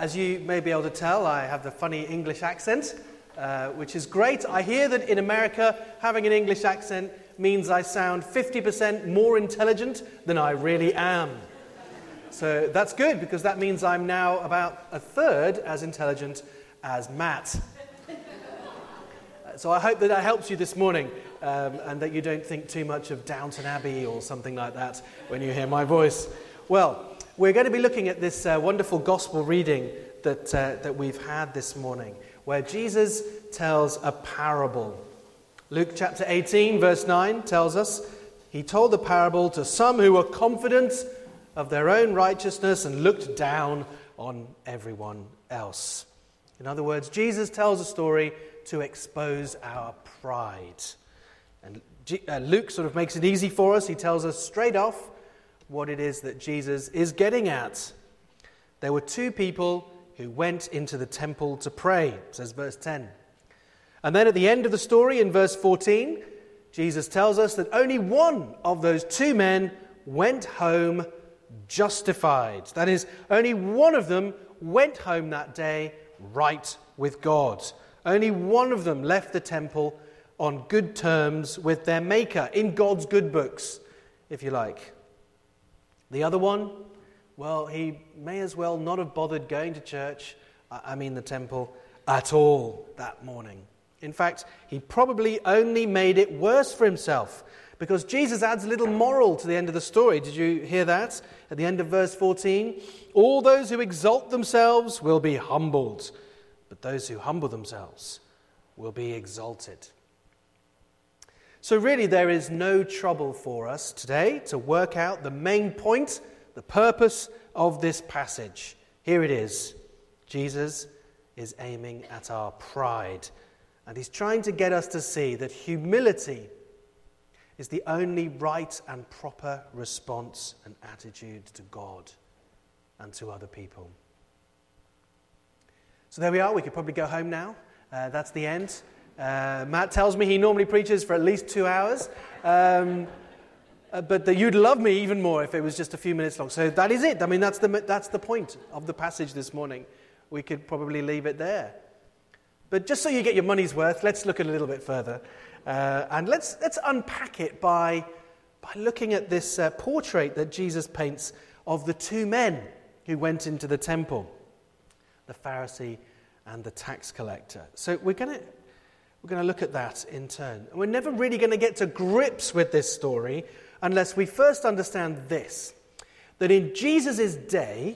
As you may be able to tell, I have the funny English accent, which is great. I hear that in America, having an English accent means I sound 50% more intelligent than I really am. So that's good, because that means I'm now about a third as intelligent as Matt. So I hope that helps you this morning, and that you don't think too much of Downton Abbey or something like that when you hear my voice. Well, we're going to be looking at this wonderful gospel reading that we've had this morning, where Jesus tells a parable. Luke chapter 18, verse 9 tells us, he told the parable to some who were confident of their own righteousness and looked down on everyone else. In other words, Jesus tells a story to expose our pride. And Luke sort of makes it easy for us. He tells us straight off what it is that Jesus is getting at. There were two people who went into the temple to pray, says verse 10. And then at the end of the story, in verse 14, Jesus tells us that only one of those two men went home justified. That is, only one of them went home that day right with God. Only one of them left the temple on good terms with their Maker, in God's good books, if you like. The other one, well, he may as well not have bothered going to church, the temple, at all that morning. In fact, he probably only made it worse for himself, because Jesus adds a little moral to the end of the story. Did you hear that? At the end of verse 14, all those who exalt themselves will be humbled, but those who humble themselves will be exalted. So really, there is no trouble for us today to work out the main point, the purpose of this passage. Here it is. Jesus is aiming at our pride, and he's trying to get us to see that humility is the only right and proper response and attitude to God and to other people. So there we are. We could probably go home now. That's the end. Matt tells me he normally preaches for at least 2 hours, but that you'd love me even more if it was just a few minutes long. So that is it. That's the point of the passage this morning. We could probably leave it there. But just so you get your money's worth, let's look a little bit further, and let's unpack it by looking at this portrait that Jesus paints of the two men who went into the temple, the Pharisee and the tax collector. So we're going to look at that in turn. And we're never really going to get to grips with this story unless we first understand this, that in Jesus' day,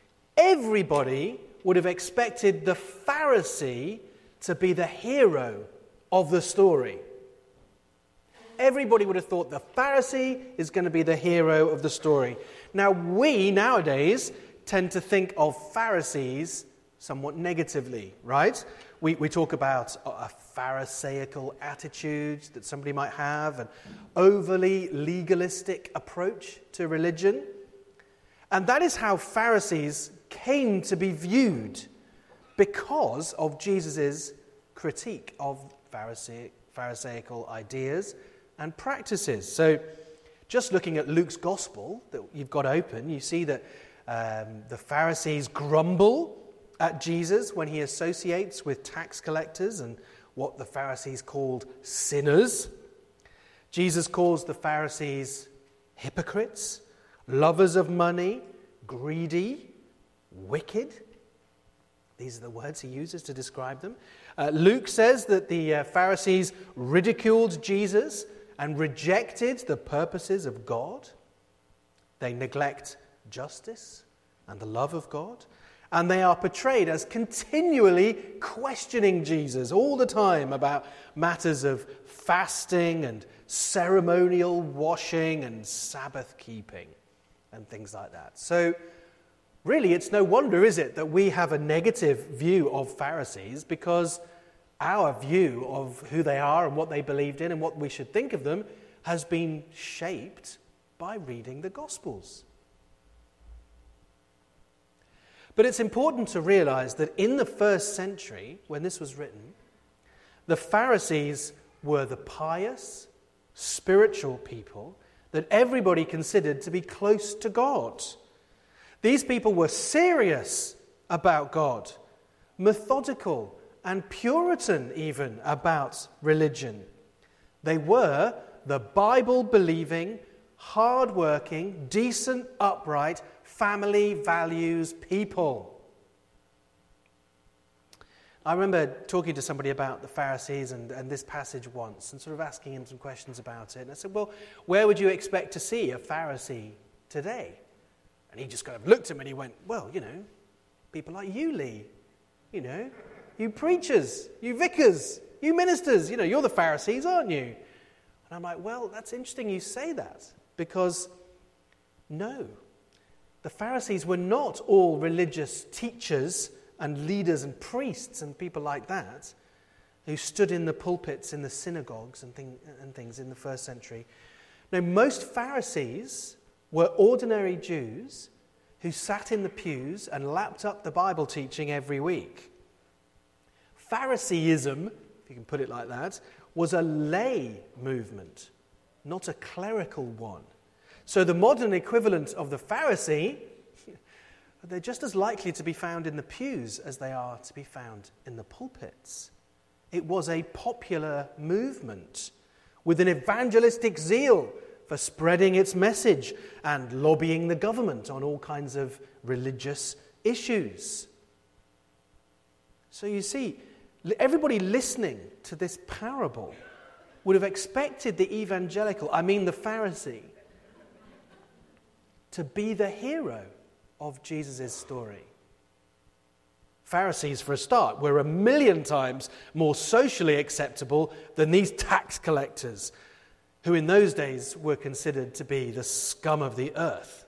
everybody would have expected the Pharisee to be the hero of the story. Everybody would have thought the Pharisee is going to be the hero of the story. Now, we nowadays tend to think of Pharisees somewhat negatively, right? We talk about a Pharisaical attitude that somebody might have, an overly legalistic approach to religion. And that is how Pharisees came to be viewed because of Jesus' critique of Pharisaical ideas and practices. So just looking at Luke's gospel that you've got open, you see that the Pharisees grumble at Jesus when he associates with tax collectors and what the Pharisees called sinners. Jesus calls the Pharisees hypocrites, lovers of money, greedy, wicked. These are the words he uses to describe them. Luke says that the Pharisees ridiculed Jesus and rejected the purposes of God. They neglect justice and the love of God. And they are portrayed as continually questioning Jesus all the time about matters of fasting and ceremonial washing and Sabbath keeping and things like that. So really, it's no wonder, is it, that we have a negative view of Pharisees, because our view of who they are and what they believed in and what we should think of them has been shaped by reading the Gospels. But it's important to realize that in the first century, when this was written, the Pharisees were the pious, spiritual people that everybody considered to be close to God. These people were serious about God, methodical and Puritan even about religion. They were the Bible-believing, hard-working, decent, upright, family values people. I remember talking to somebody about the Pharisees and this passage once and sort of asking him some questions about it. And I said, well, where would you expect to see a Pharisee today? And he just kind of looked at me and he went, well, people like you, Lee. You preachers, you vicars, you ministers, you're the Pharisees, aren't you? And I'm like, well, that's interesting you say that, because no, the Pharisees were not all religious teachers and leaders and priests and people like that who stood in the pulpits in the synagogues and things in the first century. No, most Pharisees were ordinary Jews who sat in the pews and lapped up the Bible teaching every week. Phariseeism, if you can put it like that, was a lay movement, not a clerical one. So the modern equivalent of the Pharisee, they're just as likely to be found in the pews as they are to be found in the pulpits. It was a popular movement with an evangelistic zeal for spreading its message and lobbying the government on all kinds of religious issues. So you see, everybody listening to this parable would have expected the evangelical, the Pharisee, to be the hero of Jesus' story. Pharisees, for a start, were 1,000,000 times more socially acceptable than these tax collectors, who in those days were considered to be the scum of the earth.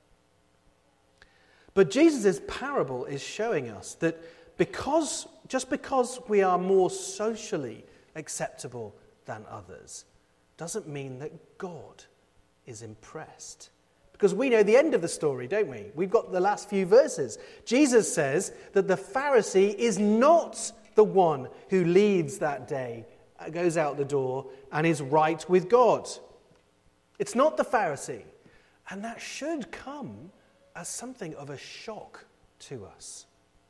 But Jesus' parable is showing us that just because we are more socially acceptable than others doesn't mean that God is impressed. Because we know the end of the story, don't we? We've got the last few verses. Jesus says that the Pharisee is not the one who leaves that day, goes out the door, and is right with God. It's not the Pharisee. And that should come as something of a shock to us.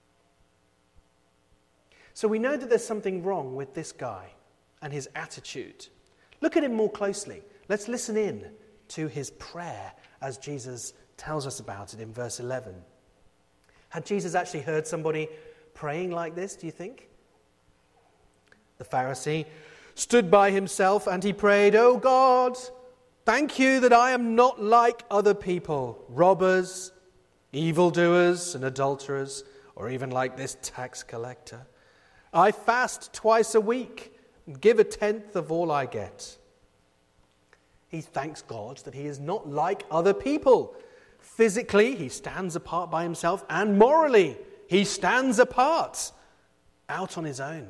So we know that there's something wrong with this guy and his attitude. Look at him more closely. Let's listen in to his prayer as Jesus tells us about it in verse 11. Had Jesus actually heard somebody praying like this, do you think? The Pharisee stood by himself and he prayed, "Oh God, thank you that I am not like other people, robbers, evildoers and adulterers, or even like this tax collector. I fast twice a week and give 1/10 of all I get." He thanks God that he is not like other people. Physically, he stands apart by himself, and morally, he stands apart, out on his own.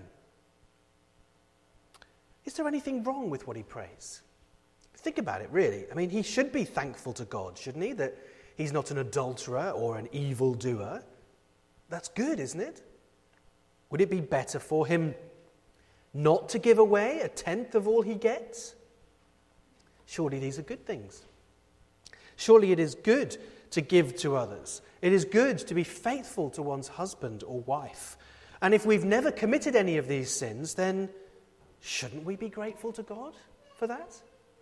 Is there anything wrong with what he prays? Think about it, really. He should be thankful to God, shouldn't he? That he's not an adulterer or an evildoer. That's good, isn't it? Would it be better for him not to give away 1/10 of all he gets? Surely these are good things. Surely it is good to give to others. It is good to be faithful to one's husband or wife. And if we've never committed any of these sins, then shouldn't we be grateful to God for that?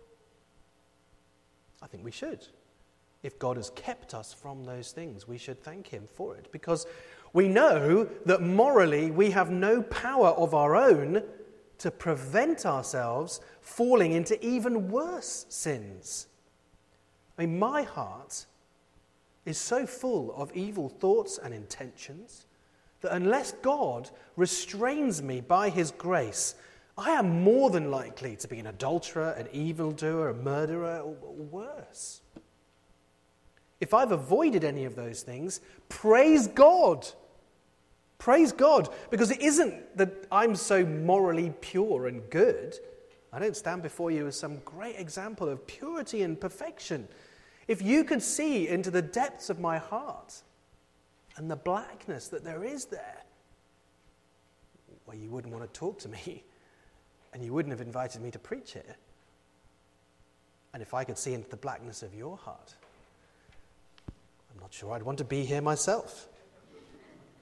I think we should. If God has kept us from those things, we should thank him for it, because we know that morally we have no power of our own to prevent ourselves falling into even worse sins. My heart is so full of evil thoughts and intentions that unless God restrains me by his grace, I am more than likely to be an adulterer, an evildoer, a murderer, or worse. If I've avoided any of those things, praise God. Praise God, because it isn't that I'm so morally pure and good. I don't stand before you as some great example of purity and perfection. If you could see into the depths of my heart and the blackness that there is there, well, you wouldn't want to talk to me, and you wouldn't have invited me to preach here. And if I could see into the blackness of your heart, I'm not sure I'd want to be here myself.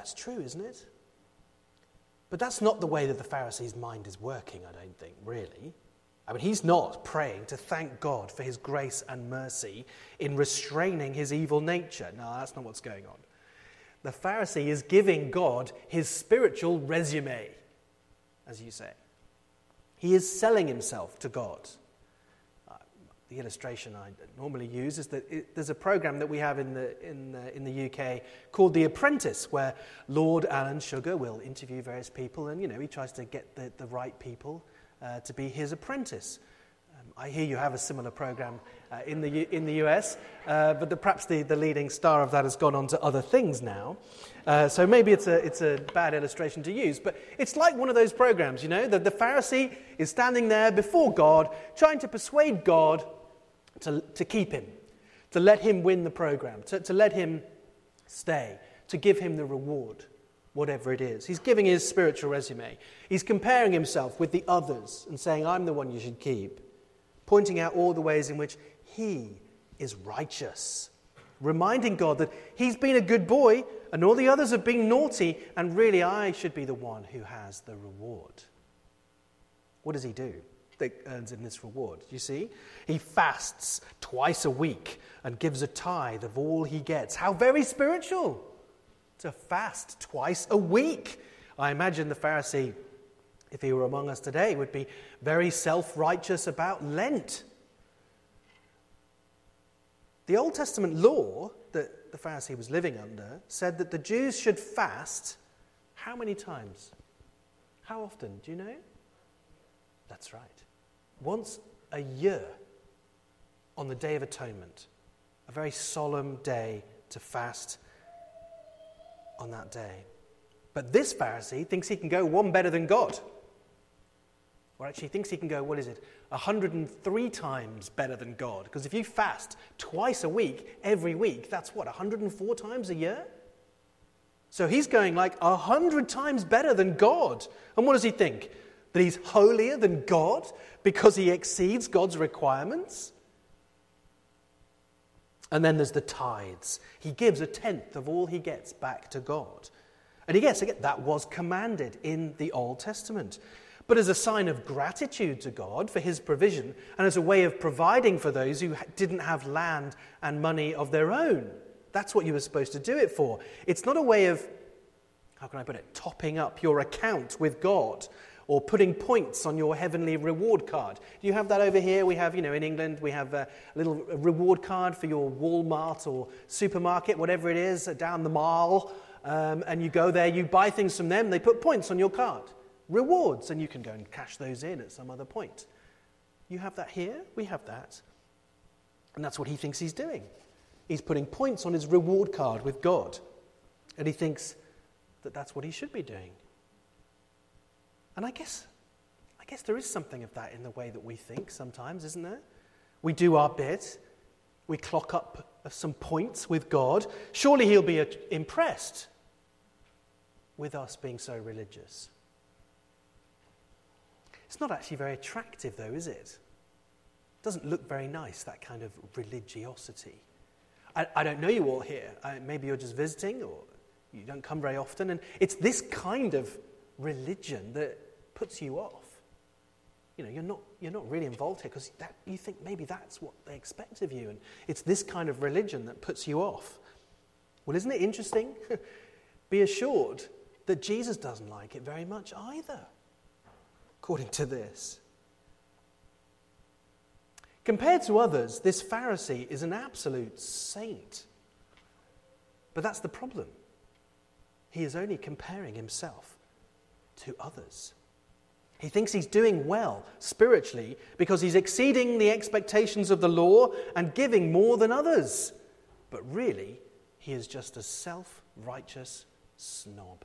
that's true, isn't it? But that's not the way that the Pharisee's mind is working, I don't think, really. I mean, he's not praying to thank God for his grace and mercy in restraining his evil nature. No, that's not what's going on. The Pharisee is giving God his spiritual resume, as you say. He is selling himself to God. The illustration I normally use is that there's a program that we have in the UK called The Apprentice, where Lord Alan Sugar will interview various people, and he tries to get the right people to be his apprentice. I hear you have a similar program in the US, but perhaps the leading star of that has gone on to other things now. So maybe it's a bad illustration to use, but it's like one of those programs, that the Pharisee is standing there before God, trying to persuade God to keep him, to let him win the program, to let him stay, to give him the reward, whatever it is. He's giving his spiritual resume. He's comparing himself with the others and saying, I'm the one you should keep, pointing out all the ways in which he is righteous, reminding God that he's been a good boy and all the others have been naughty, and really I should be the one who has the reward. What does he do that earns him this reward? You see, he fasts twice a week and gives a tithe of all he gets. How very spiritual to fast twice a week. I imagine the Pharisee, if he were among us today, would be very self-righteous about Lent. The Old Testament law that the Pharisee was living under said that the Jews should fast how many times? How often? Do you know? That's right. Once a year on the Day of Atonement. A very solemn day to fast on that day. But this Pharisee thinks he can go one better than God. Or actually thinks he can go, 103 times better than God. Because if you fast twice a week, every week, that's 104 times a year? So he's going 100 times better than God. And what does he think? That he's holier than God because he exceeds God's requirements? And then there's the tithes. He gives a tenth of all he gets back to God. And that was commanded in the Old Testament. But as a sign of gratitude to God for his provision and as a way of providing for those who didn't have land and money of their own. That's what you were supposed to do it for. It's not a way of, topping up your account with God or putting points on your heavenly reward card. Do you have that over here? We have, in England, we have a little reward card for your Walmart or supermarket, whatever it is, down the mall. And you go there, you buy things from them, they put points on your card. Rewards, and you can go and cash those in at some other point. You have that here, we have that. And that's what he thinks he's doing. He's putting points on his reward card with God. And he thinks that that's what he should be doing. And I guess there is something of that in the way that we think sometimes, isn't there? We do our bit. We clock up some points with God. Surely he'll be impressed with us being so religious. It's not actually very attractive, though, is it? It doesn't look very nice, that kind of religiosity. I don't know you all here. Maybe you're just visiting or you don't come very often. And it's this kind of religion that puts you off. You're not really involved here because you think maybe that's what they expect of you. And it's this kind of religion that puts you off. Well, isn't it interesting? Be assured that Jesus doesn't like it very much either, according to this. Compared to others, this Pharisee is an absolute saint. But that's the problem. He is only comparing himself to others. He thinks he's doing well spiritually because he's exceeding the expectations of the law and giving more than others. But really, he is just a self-righteous snob.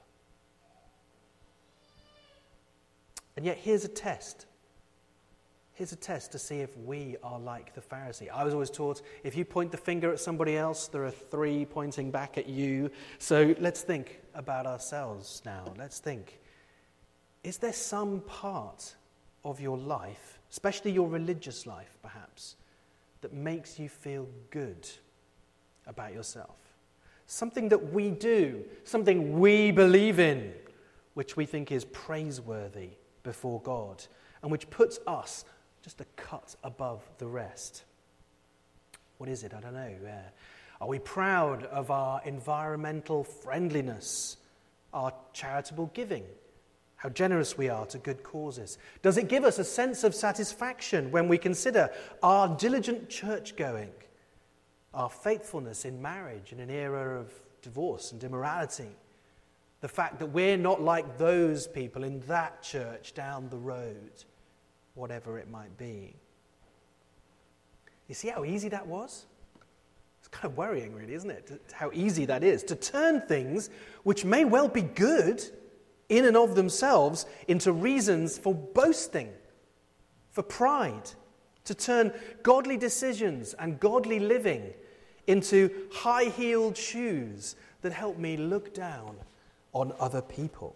And yet here's a test. Here's a test to see if we are like the Pharisee. I was always taught, if you point the finger at somebody else, there are 3 pointing back at you. So let's think about ourselves now. Let's think. Is there some part of your life, especially your religious life perhaps, that makes you feel good about yourself? something that we do, something we believe in, which we think is praiseworthy before God, and which puts us just a cut above the rest. What is it? I don't know. Are we proud of our environmental friendliness, our charitable giving, how generous we are to good causes? Does it give us a sense of satisfaction when we consider our diligent church-going, our faithfulness in marriage in an era of divorce and immorality, the fact that we're not like those people in that church down the road, whatever it might be? You see how easy that was? It's kind of worrying, really, isn't it? How easy that is to turn things which may well be good in and of themselves into reasons for boasting, for pride, to turn godly decisions and godly living into high-heeled shoes that help me look down on other people.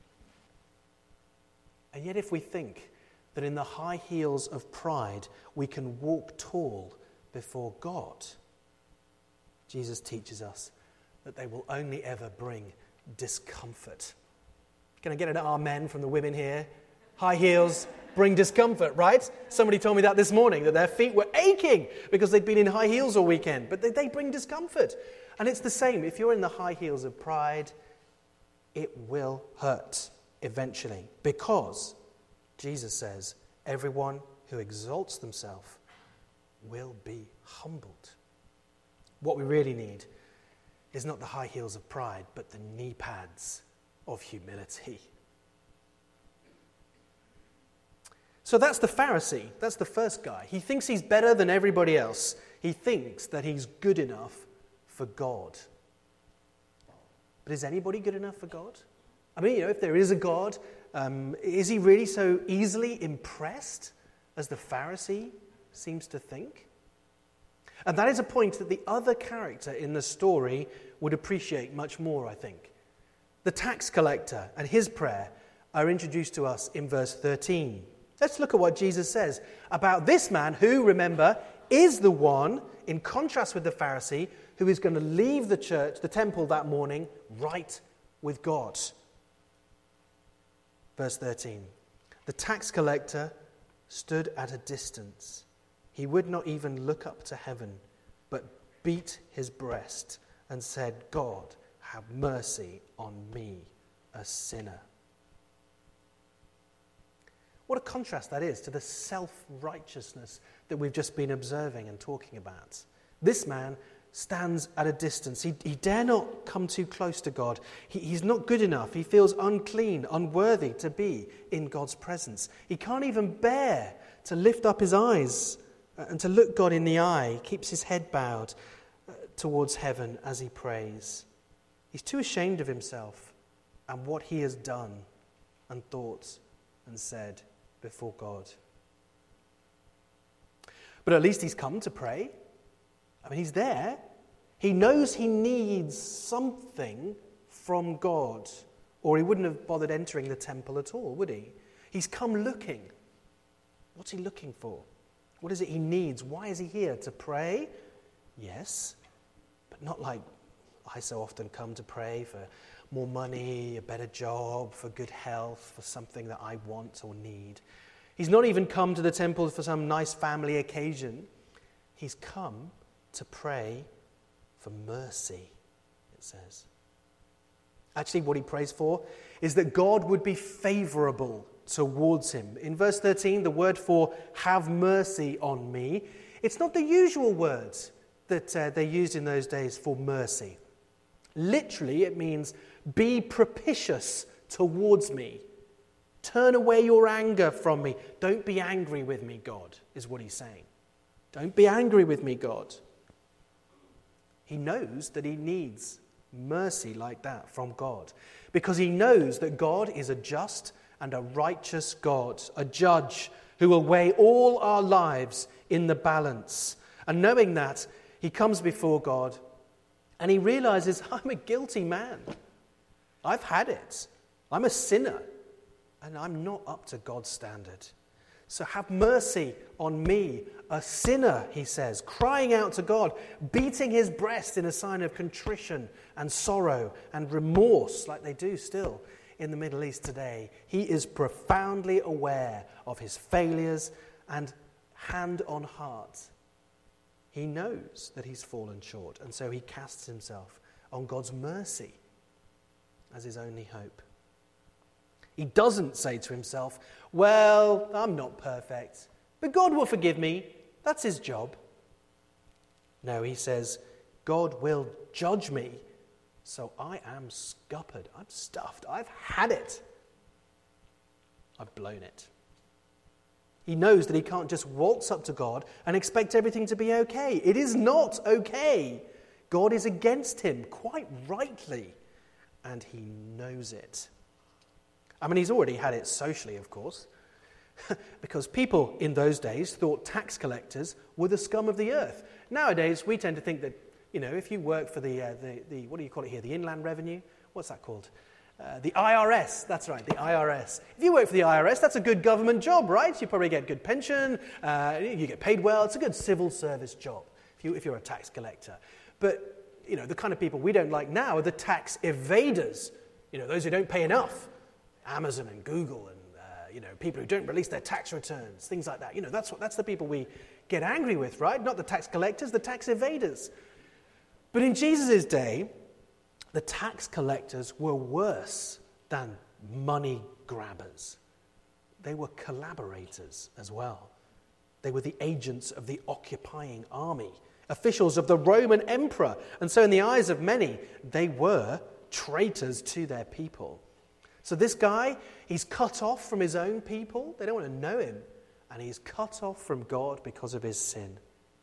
And yet if we think that in the high heels of pride we can walk tall before God, Jesus teaches us that they will only ever bring discomfort. Can I get an amen from the women here? High heels bring discomfort, right? Somebody told me that this morning, that their feet were aching because they'd been in high heels all weekend. But they bring discomfort. And it's the same. If you're in the high heels of pride, it will hurt eventually. Because Jesus says, everyone who exalts themselves will be humbled. What we really need is not the high heels of pride, but the knee pads of humility. So that's the Pharisee. That's the first guy. He thinks he's better than everybody else. He thinks that he's good enough for God. But is anybody good enough for God? I mean, if there is a God, is he really so easily impressed as the Pharisee seems to think? And that is a point that the other character in the story would appreciate much more, I think. The tax collector and his prayer are introduced to us in verse 13. Let's look at what Jesus says about this man who, remember, is the one, in contrast with the Pharisee, who is going to leave the church, the temple that morning, right with God. Verse 13. The tax collector stood at a distance. He would not even look up to heaven, but beat his breast and said, God, have mercy on me, a sinner. What a contrast that is to the self-righteousness that we've just been observing and talking about. This man stands at a distance. He dare not come too close to God. He's not good enough. He feels unclean, unworthy to be in God's presence. He can't even bear to lift up his eyes and to look God in the eye. He keeps his head bowed towards heaven as he prays. He's too ashamed of himself and what he has done and thought and said before God. But at least he's come to pray. I mean, he's there. He knows he needs something from God, or he wouldn't have bothered entering the temple at all, would he? He's come looking. What's he looking for? What is it he needs? Why is he here? To pray? Yes, but not like I so often come to pray for more money, a better job, for good health, for something that I want or need. He's not even come to the temple for some nice family occasion. He's come to pray for mercy, it says. Actually, what he prays for is that God would be favorable towards him. In verse 13, the word for have mercy on me, it's not the usual words that they used in those days for mercy. Literally, it means be propitious towards me. Turn away your anger from me. Don't be angry with me, God, is what he's saying. Don't be angry with me, God. He knows that he needs mercy like that from God, because he knows that God is a just and a righteous God, a judge who will weigh all our lives in the balance. And knowing that, he comes before God and he realizes, I'm a guilty man. I've had it. I'm a sinner and I'm not up to God's standard. So have mercy on me, a sinner, he says, crying out to God, beating his breast in a sign of contrition and sorrow and remorse, like they do still in the Middle East today. He is profoundly aware of his failures and hand on heart. He knows that he's fallen short, and so he casts himself on God's mercy as his only hope. He doesn't say to himself, well, I'm not perfect, but God will forgive me. That's his job. No, he says, God will judge me, so I am scuppered. I'm stuffed. I've had it. I've blown it. He knows that he can't just waltz up to God and expect everything to be okay. It is not okay. God is against him, quite rightly, and he knows it. I mean, he's already had it socially, of course, because people in those days thought tax collectors were the scum of the earth. Nowadays, we tend to think that, if you work for the what do you call it here, the Inland Revenue? What's that called? The IRS, that's right, the IRS. If you work for the IRS, that's a good government job, right? You probably get good pension, you get paid well. It's a good civil service job if you're a tax collector. But, the kind of people we don't like now are the tax evaders, those who don't pay enough. Amazon and Google and, people who don't release their tax returns, things like that. That's the people we get angry with, right? Not the tax collectors, the tax evaders. But in Jesus' day, the tax collectors were worse than money grabbers. They were collaborators as well. They were the agents of the occupying army, officials of the Roman emperor. And so in the eyes of many, they were traitors to their people. So this guy, he's cut off from his own people. They don't want to know him. And he's cut off from God because of his sin.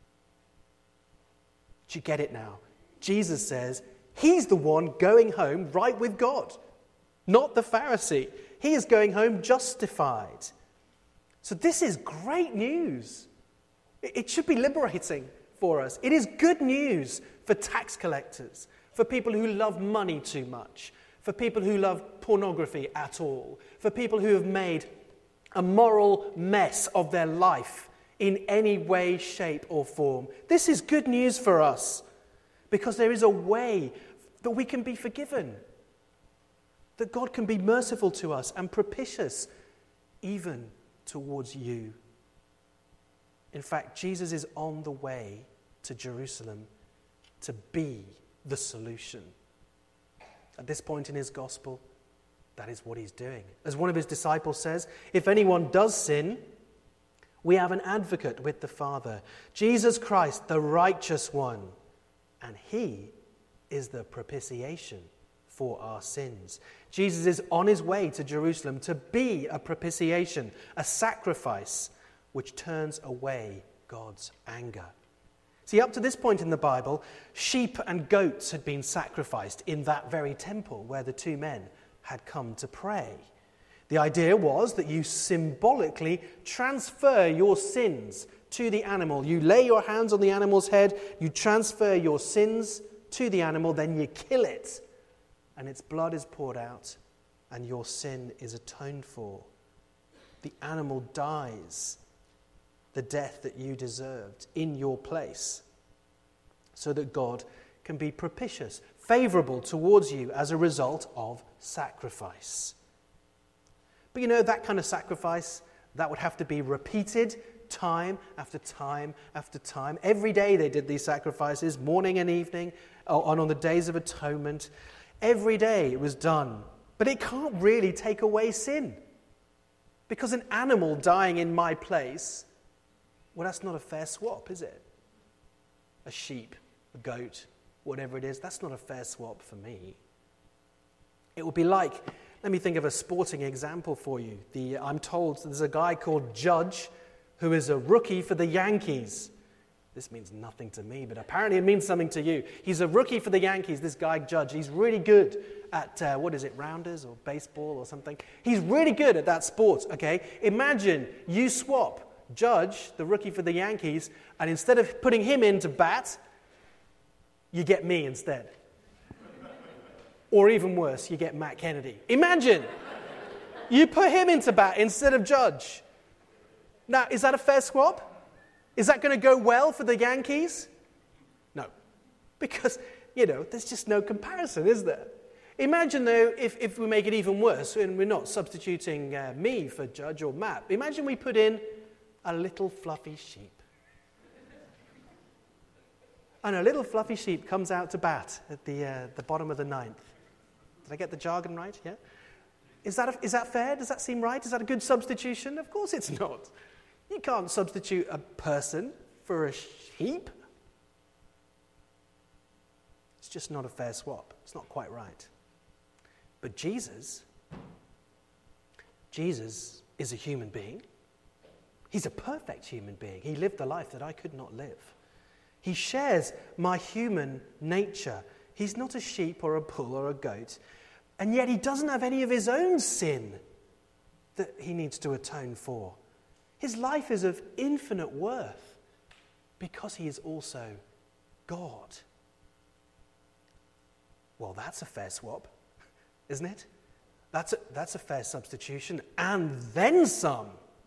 Do you get it now? Jesus says he's the one going home right with God, not the Pharisee. He is going home justified. So this is great news. It should be liberating for us. It is good news for tax collectors, for people who love money too much, for people who love pornography at all, for people who have made a moral mess of their life in any way, shape, or form. This is good news for us because there is a way that we can be forgiven, that God can be merciful to us and propitious even towards you. In fact, Jesus is on the way to Jerusalem to be the solution. At this point in his gospel, that is what he's doing. As one of his disciples says, if anyone does sin, we have an advocate with the Father, Jesus Christ, the righteous one, and he is the propitiation for our sins. Jesus is on his way to Jerusalem to be a propitiation, a sacrifice which turns away God's anger. See, up to this point in the Bible, sheep and goats had been sacrificed in that very temple where the two men had come to pray. The idea was that you symbolically transfer your sins to the animal. You lay your hands on the animal's head, you transfer your sins to the animal, then you kill it, and its blood is poured out, and your sin is atoned for. The animal dies the death that you deserved in your place, so that God can be propitious, favorable towards you as a result of sacrifice. But that kind of sacrifice, that would have to be repeated time after time after time. Every day they did these sacrifices, morning and evening, on the days of atonement. Every day it was done. But it can't really take away sin. Because an animal dying in my place, well, that's not a fair swap, is it? A sheep, a goat, whatever it is, that's not a fair swap for me. It would be like, let me think of a sporting example for you. I'm told there's a guy called Judge who is a rookie for the Yankees. This means nothing to me, but apparently it means something to you. He's a rookie for the Yankees, this guy Judge. He's really good at, rounders or baseball or something. He's really good at that sport, okay? Imagine you swap Judge, the rookie for the Yankees, and instead of putting him in to bat, you get me instead. Or even worse, you get Matt Kennedy. Imagine you put him into bat instead of Judge. Now, is that a fair swap? Is that going to go well for the Yankees? No. Because, there's just no comparison, is there? Imagine, though, if we make it even worse, and we're not substituting me for Judge or Matt. Imagine we put in a little fluffy sheep. And a little fluffy sheep comes out to bat at the bottom of the ninth. Did I get the jargon right? Yeah? Is that fair? Does that seem right? Is that a good substitution? Of course it's not. You can't substitute a person for a sheep. It's just not a fair swap. It's not quite right. But Jesus is a human being. He's a perfect human being. He lived the life that I could not live. He shares my human nature. He's not a sheep or a bull or a goat. And yet he doesn't have any of his own sin that he needs to atone for. His life is of infinite worth because he is also God. Well, that's a fair swap, isn't it? That's a fair substitution, and then some.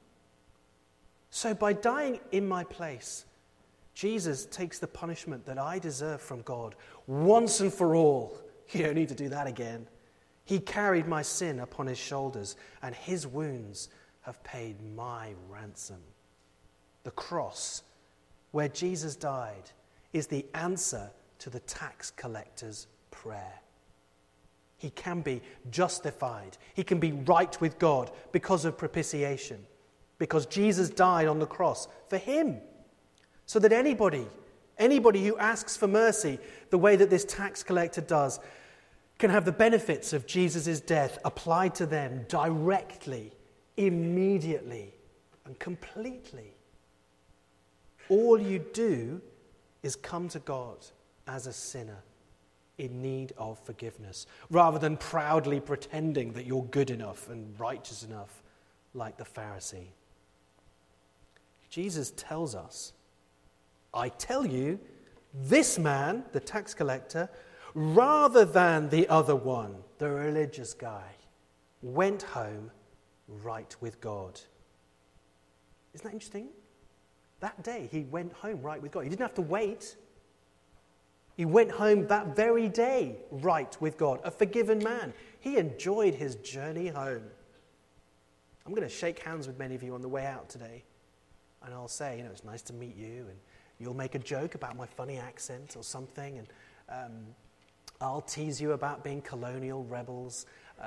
So by dying in my place, Jesus takes the punishment that I deserve from God once and for all. You don't need to do that again. He carried my sin upon his shoulders, and his wounds have paid my ransom. The cross, where Jesus died, is the answer to the tax collector's prayer. He can be justified. He can be right with God because of propitiation, because Jesus died on the cross for him. So that anybody who asks for mercy the way that this tax collector does can have the benefits of Jesus' death applied to them directly, immediately, and completely. All you do is come to God as a sinner in need of forgiveness, rather than proudly pretending that you're good enough and righteous enough like the Pharisee. Jesus tells us, I tell you, this man, the tax collector, rather than the other one, the religious guy, went home right with God. Isn't that interesting? That day he went home right with God. He didn't have to wait. He went home that very day right with God, a forgiven man. He enjoyed his journey home. I'm going to shake hands with many of you on the way out today. And I'll say, it's nice to meet you, and you'll make a joke about my funny accent or something, and I'll tease you about being colonial rebels,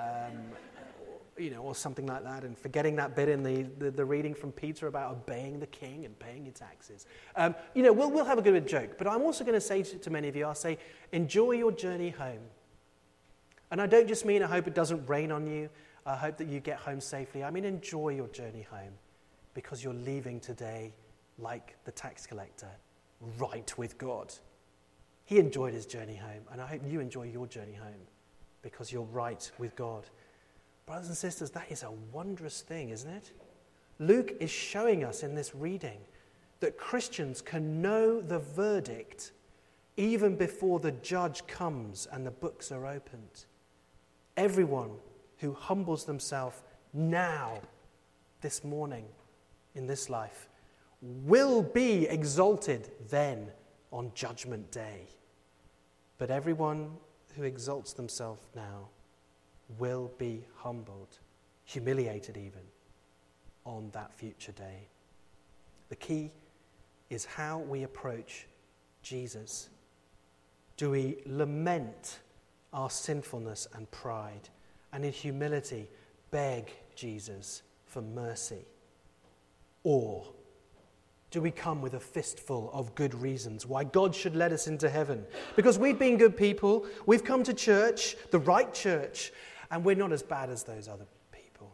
or something like that, and forgetting that bit in the reading from Peter about obeying the king and paying your taxes. We'll have a good joke, but I'm also going to say to many of you, I'll say, enjoy your journey home. And I don't just mean I hope it doesn't rain on you, I hope that you get home safely. I mean enjoy your journey home, because you're leaving today like the tax collector, right with God. He enjoyed his journey home, and I hope you enjoy your journey home because you're right with God. Brothers and sisters, that is a wondrous thing, isn't it? Luke is showing us in this reading that Christians can know the verdict even before the judge comes and the books are opened. Everyone who humbles themselves now, this morning, in this life, will be exalted then on Judgment Day. But everyone who exalts themselves now will be humbled, humiliated even, on that future day. The key is how we approach Jesus. Do we lament our sinfulness and pride, and in humility beg Jesus for mercy? Or do we come with a fistful of good reasons why God should let us into heaven? Because we've been good people, we've come to church, the right church, and we're not as bad as those other people.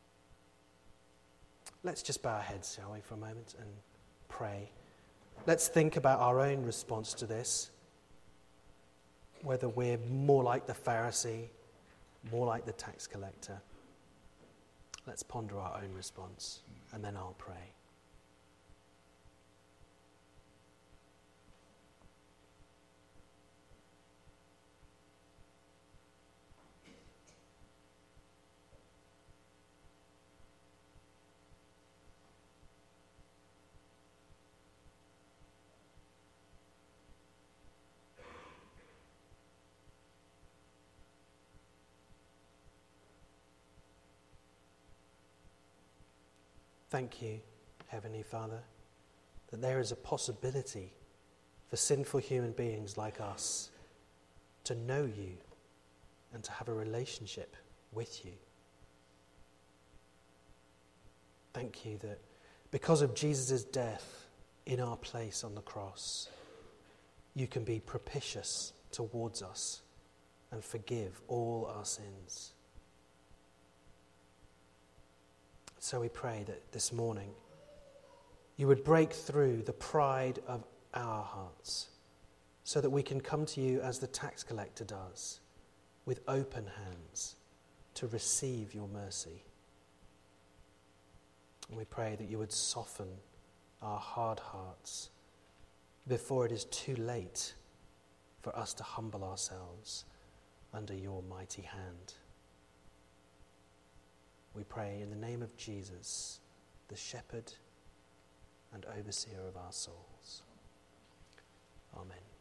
Let's just bow our heads, shall we, for a moment and pray. Let's think about our own response to this, whether we're more like the Pharisee, more like the tax collector. Let's ponder our own response, and then I'll pray. Thank you, Heavenly Father, that there is a possibility for sinful human beings like us to know you and to have a relationship with you. Thank you that because of Jesus' death in our place on the cross, you can be propitious towards us and forgive all our sins. So we pray that this morning you would break through the pride of our hearts so that we can come to you as the tax collector does, with open hands to receive your mercy. And we pray that you would soften our hard hearts before it is too late for us to humble ourselves under your mighty hand. We pray in the name of Jesus, the shepherd and overseer of our souls. Amen.